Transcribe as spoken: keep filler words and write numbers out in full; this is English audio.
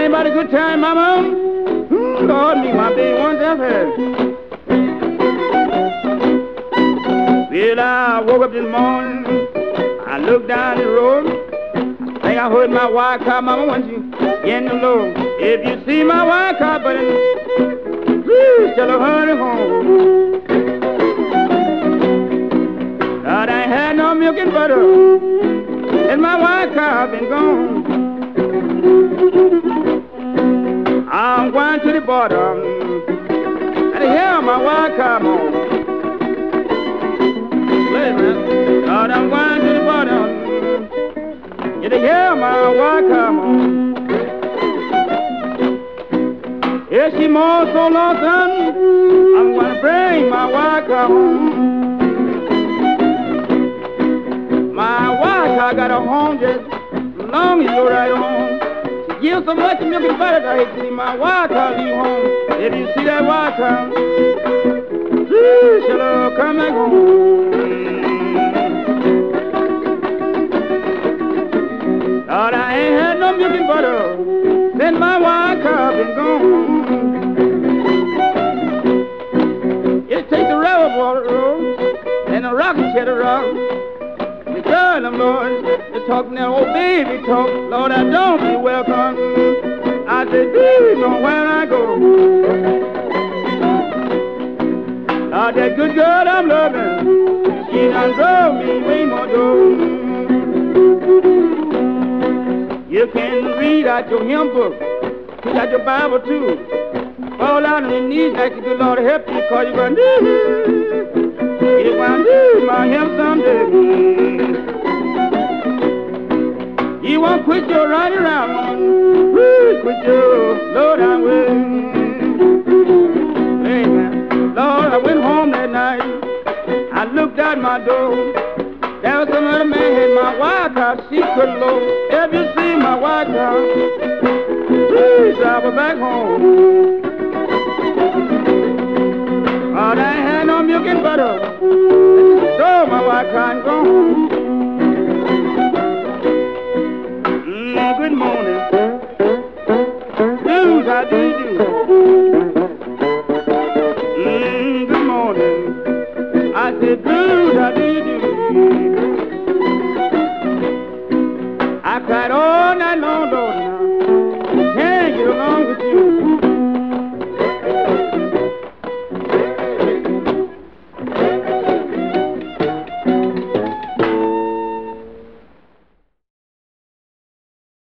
Anybody good time, mama? Mm, Lord, me, my baby once I've had. Well, I woke up this morning, I looked down the road. I think I heard my wife call, mama, once you get in the low. If you see my wife call, but please tell her hurry home. God, I ain't had no milk and butter, and my wife car been gone. I'm going to the border, and hear my wife come on. Listen, God, I'm going to the border, and hear my wife come on. If she moans so long, son, I'm going to bring my wife come home. My wife, I got a home just long as you right home. She gives so much milk and butter that I hate to see my wife call you home. If you see that wife come, please shall I come back home. Lord, I ain't had no milk and butter since my wife car been gone. It takes a rubber water and a rocking chair to rock. Girl, I'm Lord, you're talking that old baby talk. Lord, I don't be welcome. I said, please know where I go. Lord, that good girl I'm loving, she done drove me way more dough. You can read out your hymn book, read out your Bible too. Fall out on your knees, ask the good Lord to help you, cause you're gonna need you're gonna need my help someday. You won't quit your riding around, woo, quit your low down way. Amen. Lord, I went home that night, I looked out my door. There was some other man had my wife house, she couldn't load. If you see my wife house, please drive her back home. Oh, they ain't had no milk and butter, so my wife can't go home. Mm, good morning. Blues, how do you do?